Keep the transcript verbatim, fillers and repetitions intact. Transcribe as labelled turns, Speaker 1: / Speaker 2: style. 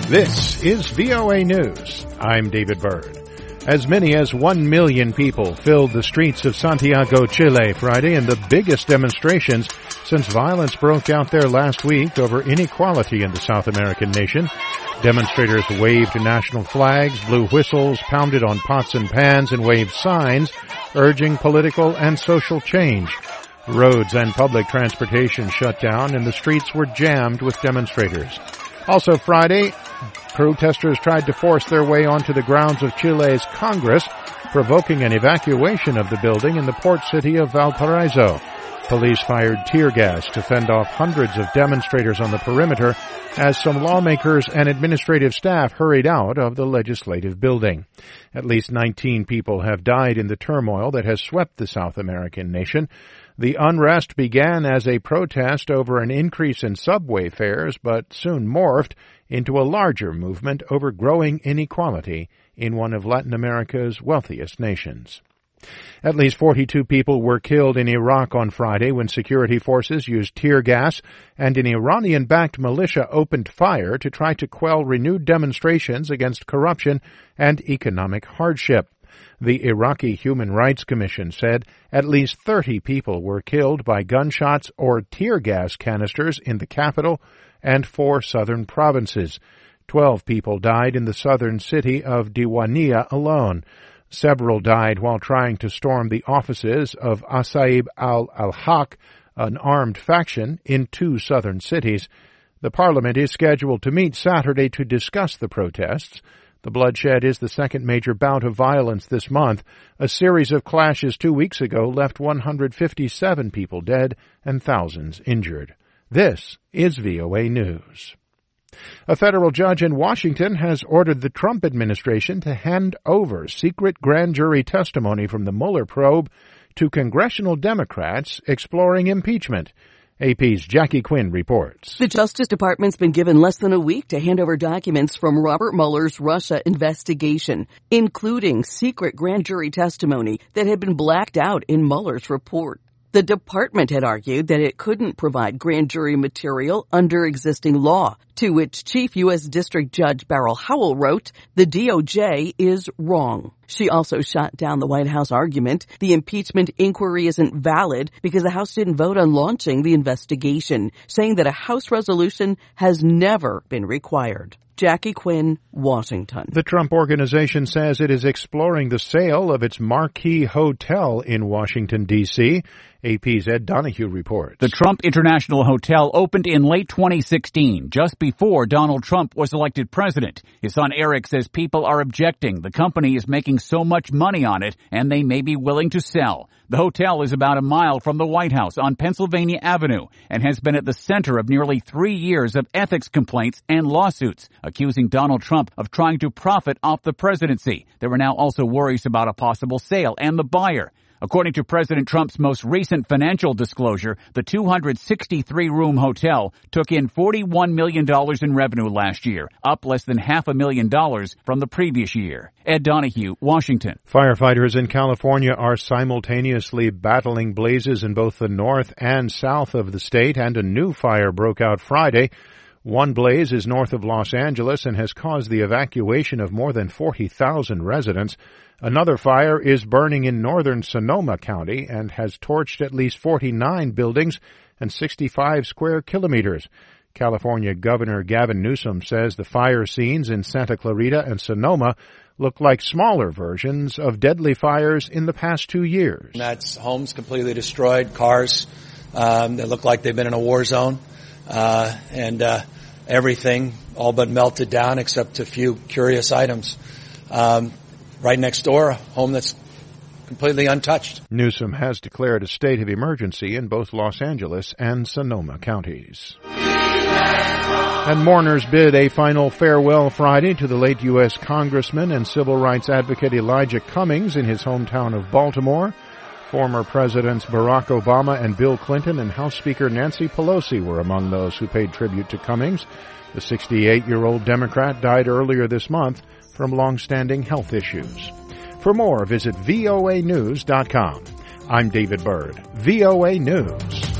Speaker 1: This is V O A News. I'm David Byrd. As many as one million people filled the streets of Santiago, Chile Friday in the biggest demonstrations since violence broke out there last week over inequality in the South American nation. Demonstrators waved national flags, blew whistles, pounded on pots and pans, and waved signs urging political and social change. Roads and public transportation shut down and the streets were jammed with demonstrators. Also Friday, protesters tried to force their way onto the grounds of Chile's Congress, provoking an evacuation of the building in the port city of Valparaiso. Police fired tear gas to fend off hundreds of demonstrators on the perimeter as some lawmakers and administrative staff hurried out of the legislative building. At least nineteen people have died in the turmoil that has swept the South American nation. The unrest began as a protest over an increase in subway fares, but soon morphed into a larger movement over growing inequality in one of Latin America's wealthiest nations. At least forty-two people were killed in Iraq on Friday when security forces used tear gas and an Iranian-backed militia opened fire to try to quell renewed demonstrations against corruption and economic hardship. The Iraqi Human Rights Commission said at least thirty people were killed by gunshots or tear gas canisters in the capital and four southern provinces. Twelve people died in the southern city of Diwania alone. Several died while trying to storm the offices of Asaib al-al-Haq, an armed faction in two southern cities. The parliament is scheduled to meet Saturday to discuss the protests. The bloodshed is the second major bout of violence this month. A series of clashes two weeks ago left one hundred fifty-seven people dead and thousands injured. This is V O A News. A federal judge in Washington has ordered the Trump administration to hand over secret grand jury testimony from the Mueller probe to congressional Democrats exploring impeachment. A P's Jackie Quinn reports.
Speaker 2: The Justice Department's been given less than a week to hand over documents from Robert Mueller's Russia investigation, including secret grand jury testimony that had been blacked out in Mueller's report. The department had argued that it couldn't provide grand jury material under existing law, to which Chief U S District Judge Beryl Howell wrote, the D O J is wrong. She also shot down the White House argument the impeachment inquiry isn't valid because the House didn't vote on launching the investigation, saying that a House resolution has never been required. Jackie Quinn, Washington.
Speaker 1: The Trump Organization says it is exploring the sale of its Marquis Hotel in Washington, D C A P's Ed Donahue reports.
Speaker 3: The Trump International Hotel opened in late twenty sixteen, just before Donald Trump was elected president. His son Eric says people are objecting. The company is making so much money on it, and they may be willing to sell. The hotel is about a mile from the White House on Pennsylvania Avenue and has been at the center of nearly three years of ethics complaints and lawsuits, accusing Donald Trump of trying to profit off the presidency. There are now also worries about a possible sale and the buyer. According to President Trump's most recent financial disclosure, the two hundred sixty-three room hotel took in forty-one million dollars in revenue last year, up less than half a million dollars from the previous year. Ed Donahue, Washington.
Speaker 1: Firefighters in California are simultaneously battling blazes in both the north and south of the state, and a new fire broke out Friday. One blaze is north of Los Angeles and has caused the evacuation of more than forty thousand residents. Another fire is burning in northern Sonoma County and has torched at least forty-nine buildings and sixty-five square kilometers. California Governor Gavin Newsom says the fire scenes in Santa Clarita and Sonoma look like smaller versions of deadly fires in the past two years.
Speaker 4: That's homes completely destroyed, cars um, that look like they've been in a war zone, uh, and uh, everything all but melted down except a few curious items. Um, right next door, a home that's completely untouched.
Speaker 1: Newsom has declared a state of emergency in both Los Angeles and Sonoma counties. And mourners bid a final farewell Friday to the late U S Congressman and civil rights advocate Elijah Cummings in his hometown of Baltimore. Former Presidents Barack Obama and Bill Clinton and House Speaker Nancy Pelosi were among those who paid tribute to Cummings. The sixty-eight-year-old Democrat died earlier this month from long-standing health issues. For more, visit V O A news dot com. I'm David Byrd, V O A News.